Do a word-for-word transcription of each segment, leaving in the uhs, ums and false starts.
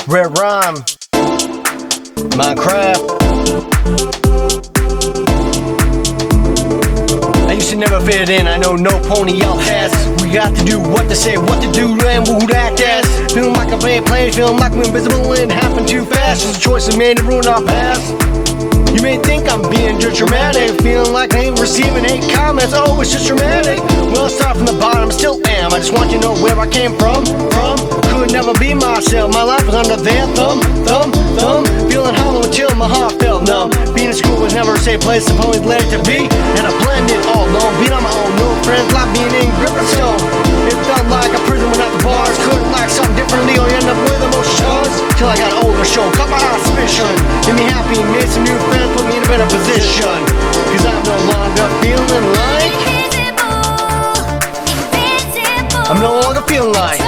Red Rhyme, Minecraft. I used to never fit in, I know no pony outcast. We got to do what to say, what to do, and who to act as. Feeling like I'm playing planes, feeling like we're invisible and it happened too fast. It's a choice I made to ruin our past. You may think I'm being just dramatic, feeling like I ain't receiving hate comments. Oh, it's just dramatic. Well, I start from the bottom, still am. I just want you to know where I came from. From could never be myself. My life was under their thumb, thumb, thumb. Feeling hollow until my heart felt numb. Being in school was never a safe place, I'm only led to be. And I planned it all alone, being on my own, no friends, like being in grip and stone. It felt like a prison without the bars. Couldn't like something differently, or you end up with emotions. Till I got older, show, cut my suspicion. Made me happy, made some new friends, put me in a better position. Cause I'm no longer feeling like I'm no longer feeling like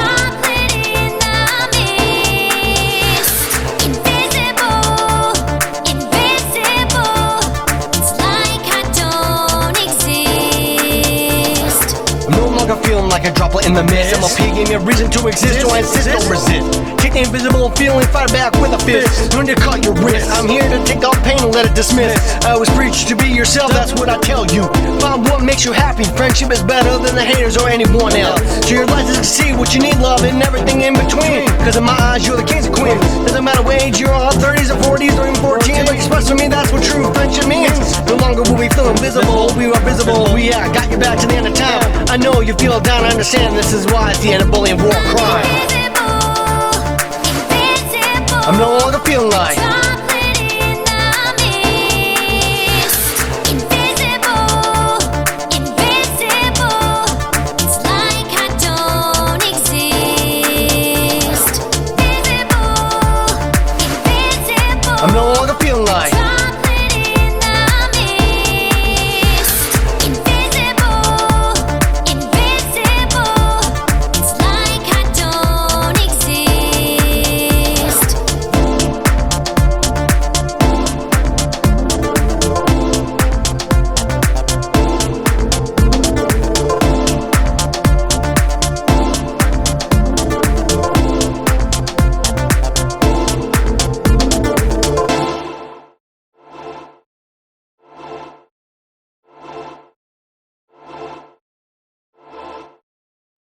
feeling like a droplet in the mist. M L P gave me a reason to exist, so I insist, don't resist. Take the invisible feeling, fight back with a fist. Learn to cut your wrist. I'm here to take all pain and let it dismiss. I always preach to be yourself, that's what I tell you. Find what makes you happy. Friendship is better than the haters or anyone else. So your life to succeed, what you need, love, and everything in between. Cause in my eyes, you're the kings and queens. Doesn't matter what age you're on, thirties or forties or even fourteen. But express to me, that's what true friendship means. No longer will we feel invisible, we are visible. We yeah, got your back to the end of time. I know you feel down, I understand this is why it's the end of bullying, war, crime. I'm no longer feeling like